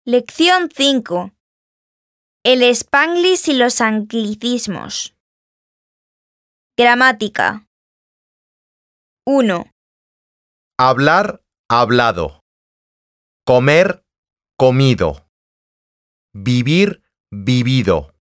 Lección 5. El Spanglish y los anglicismos. Gramática. 1, Hablar, hablado. Comer, comido. Vivir, vivido.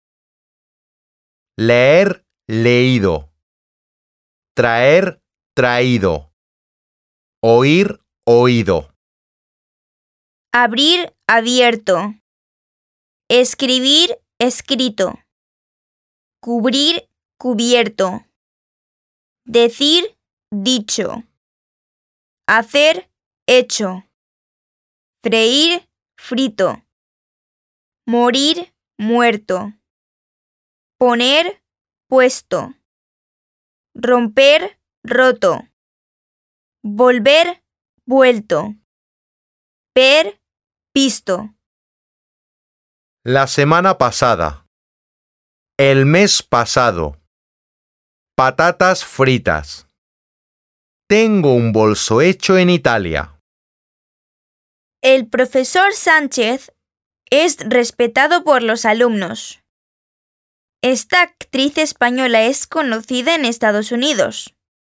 Leer, leído. Traer, traído. Oír, oído. abrir, abierto. Escribir, escrito. Cubrir, cubierto. Decir, dicho. Hacer, hecho. Freír, frito. Morir, muerto. Poner, puesto. Romper, roto. Volver, vuelto. Ver, visto. La semana pasada. El mes pasado. Patatas fritas. Tengo un bolso hecho en Italia. El profesor Sánchez es respetado por los alumnos. Esta actriz española es conocida en Estados Unidos.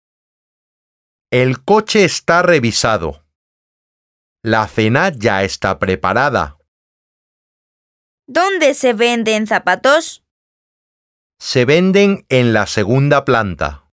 El coche está revisado. La cena ya está preparada. ¿Dónde se venden zapatos? Se venden en la segunda planta.